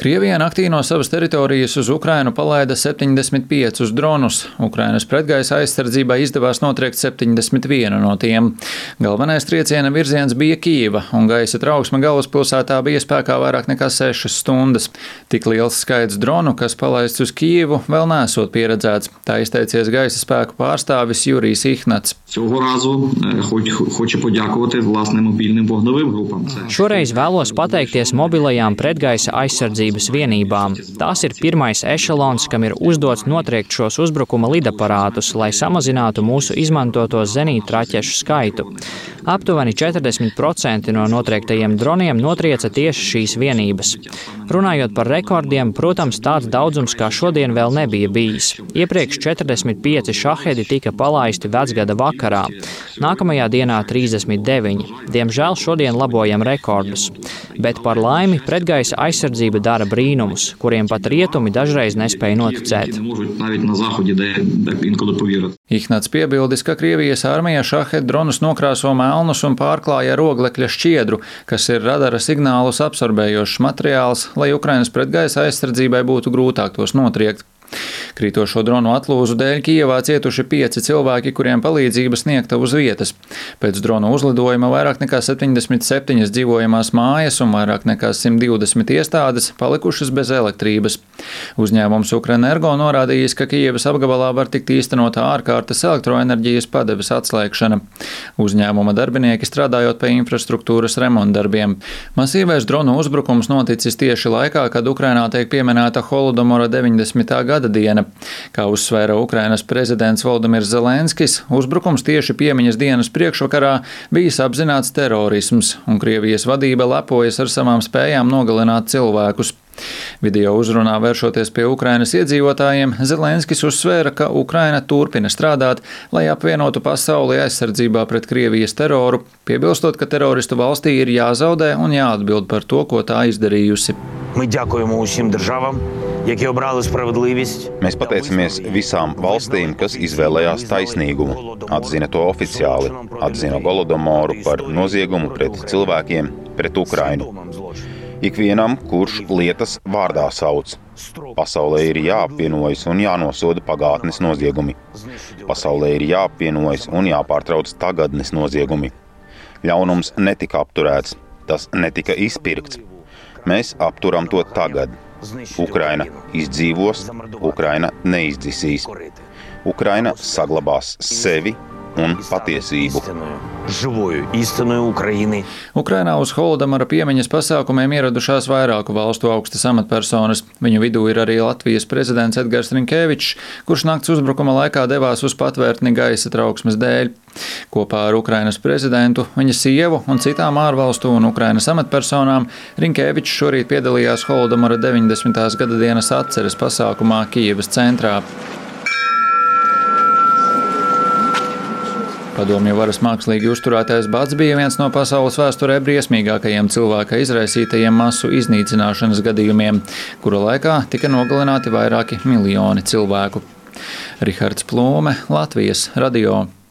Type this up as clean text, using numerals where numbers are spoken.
Krievija naktī no savas teritorijas uz Ukrainu palaida 75 dronus. Ukrainas pretgaisa aizsardzībai izdevās notriekt 71 no tiem. Galvenais trieciena virziens bija Kijeva, un gaisa trauksme galvaspilsētā bija spēkā vairāk nekā 6 stundas. Tik liels skaits dronu, kas palaists uz Kijevu, vēl nesot pieredzēts. Tā izteicies gaisa spēku pārstāvis Jurijs Ihnats. Šoreiz vēlos pateikties mobilajām pretgaisa aizsardzības vienībām. Tās ir pirmais ešelons, kam ir uzdots notriekt šos uzbrukuma lidaparātus, lai samazinātu mūsu izmantoto zenītraķešu skaitu. Aptuveni 40% no notriektajiem droniem notrieca tieši šīs vienības. Runājot par rekordiem, protams, tāds daudzums kā šodien vēl nebija bijis. Iepriekš 45 šahedi tika palaisti vecgada vakarā. Nākamajā dienā 39. Diemžēl šodien labojam rekordus. Bet par laimi pretgaisa aizsardzība dara brīnumus, kuriem pat rietumi dažreiz nespēja noticēt. Ihnats piebildis, ka Krievijas armija šahedi dronus nokrāso melnus un pārklāja ar oglekļa šķiedru, kas ir radara signālus absorbējošs materiāls, lai Ukrainas pretgaisa aizsardzībai būtu grūtāk tos notriekt. Krītošo dronu atlūzu dēļ Kijevā cietuši 5 cilvēki, kuriem palīdzība sniegta uz vietas. Pēc dronu uzlidojuma vairāk nekā 77 dzīvojamās mājas un vairāk nekā 120 iestādes palikušas bez elektrības. Uzņēmums Ukrenergo norādījis, ka Kijevas apgabalā var tikt īstenota ārkārtas elektroenerģijas padeves atslēgšana. Uzņēmuma darbinieki strādājot pie infrastruktūras remontdarbiem. Masīvais dronu uzbrukums noticis tieši laikā, kad Ukrainā tiek pieminēta Holodomora 90. gada diena. Kā uzsvēra Ukrainas prezidents Volodimirs Zelenskis, uzbrukums tieši piemiņas dienas priekšvakarā bijis apzināts terorisms, un Krievijas vadība lepojas ar savām spējām nogalināt cilvēkus. Video uzrunā vēršoties pie Ukrainas iedzīvotājiem, Zelenskis uzsvēra, ka Ukraina turpina strādāt, lai apvienotu pasauli aizsardzībā pret Krievijas teroru, piebilstot, ka teroristu valstī ir jāzaudē un jāatbild par to, ko tā izdarījusi. Mēs pateicamies visām valstīm, kas izvēlējās taisnīgumu, atzina to oficiāli, atzina Holodomoru par noziegumu pret cilvēkiem, pret Ukrainu. Ikvienam, kurš lietas vārdā sauc. Pasaulē ir jāapvienojas un jānosoda pagātnes noziegumi. Pasaulē ir jāapvienojas un jāpārtrauc tagadnes noziegumi. Ļaunums netika apturēts, tas netika izpirkts. Mēs apturam to tagad. Ukraina izdzīvos, Ukraina neizdzisīs. Ukraina saglabās sevi un patiesību. Ukrainā uz Holodomora piemiņas pasākumiem ieradušās vairāku valstu augstas amatpersonas. Viņu vidū ir arī Latvijas prezidents Edgars Rinkevičs, kurš nakts uzbrukuma laikā devās uz patvērtni gaisa trauksmes dēļ. Kopā ar Ukrainas prezidentu, viņa sievu un citām ārvalstu un Ukrainas amatpersonām Rinkevičs šorīt piedalījās Holodomora 90. gada dienas atceres pasākumā Kijevas centrā. Padomju varas mākslīgi uzturētais bats bija viens no pasaules vēsturē briesmīgākajiem cilvēka izraisītajiem masu iznīcināšanas gadījumiem, kura laikā tika nogalināti vairāki miljoni cilvēku. Rihards Plūme, Latvijas radio.